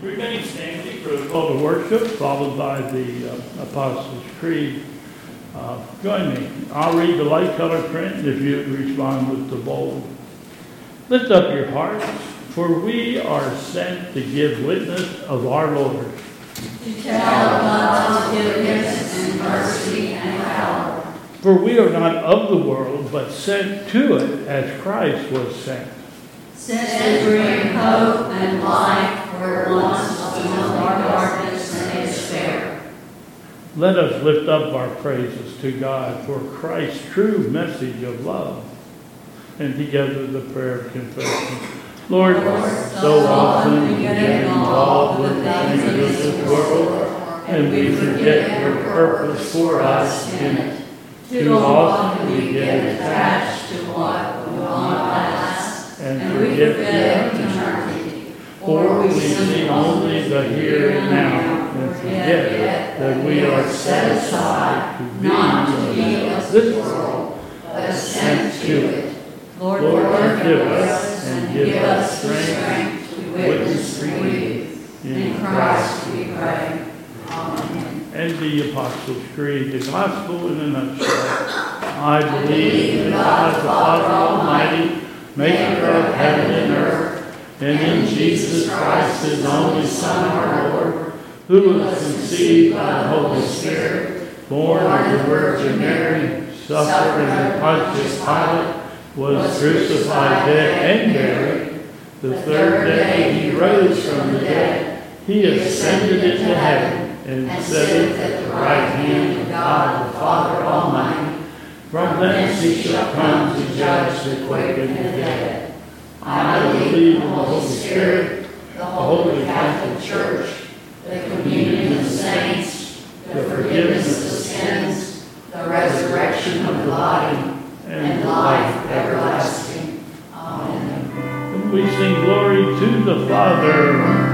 Remain standing for the call to worship, followed by the Apostles' Creed. Join me. I'll read the light colored print if you respond with the bold. Lift up your hearts, for we are sent to give witness of our Lord. To tell of God's goodness and mercy and power. For we are not of the world, but sent to it as Christ was sent. Sent to bring hope and life where once was no more darkness and despair. Let us lift up our praises to God for Christ's true message of love. And together the prayer of confession. Lord, so often we get involved with things of this world, and we forget your purpose for us in it. Too often we get attached to what will not last, and forget eternity. For we see only the here and now, and forget that we are set aside to be of this world, but sent to it. Lord, forgive us and give us strength to witness for you. In Christ we pray. Amen. And the Apostles' Creed, the Gospel in a nutshell. I believe in God the Father Almighty, maker of heaven and earth, and in Jesus Christ, his only Son, our Lord, who was conceived by the Holy Spirit, born of the Virgin Mary, suffered under Pontius Pilate, was crucified, dead, and buried. The third day he rose from the dead. He ascended into heaven and sitteth at the right hand of God the Father Almighty. From thence he shall come to judge the quick and the dead. I believe in the Holy Spirit, the Holy Catholic Church, the communion of the saints, the forgiveness of sins, the resurrection of the body, and life everlasting. Amen. And we sing glory to the Father,